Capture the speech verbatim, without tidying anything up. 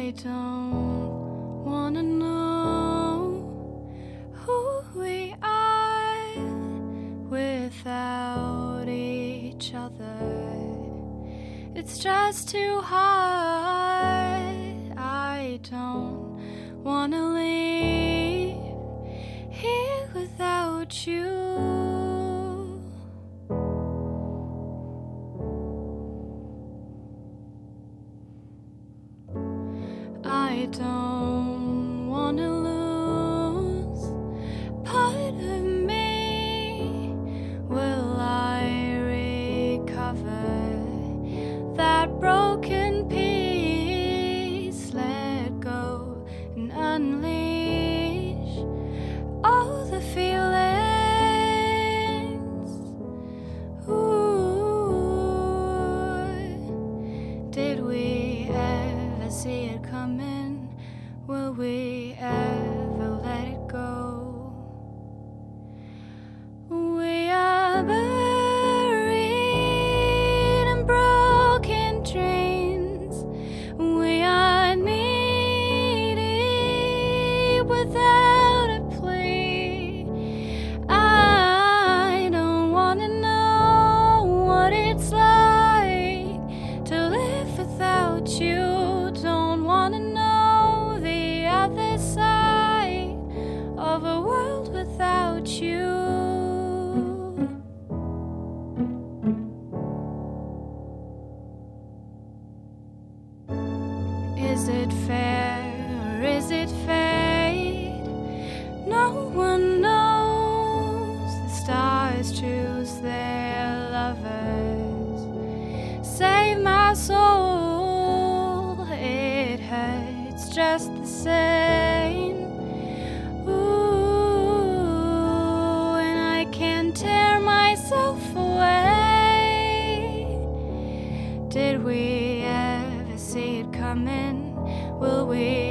I don't wanna know who we are without each other. It's just too hard. I don't wanna leave here without you. I don't wanna lose part of me. Will I recover that broken piece? Let go and unleash all the feelings. Ooh, did we ever see it coming? Will we ever let it go? We are buried in broken dreams. We are needy without a plea. I don't wanna know what it's like to live without you. Don't wanna know the other side of a world without you. Is it fair or is it fate? No one knows. The stars choose their lovers. Save my soul, it hurts just the same. Ooh, and I can't tear myself away. Did we ever see it coming? Will we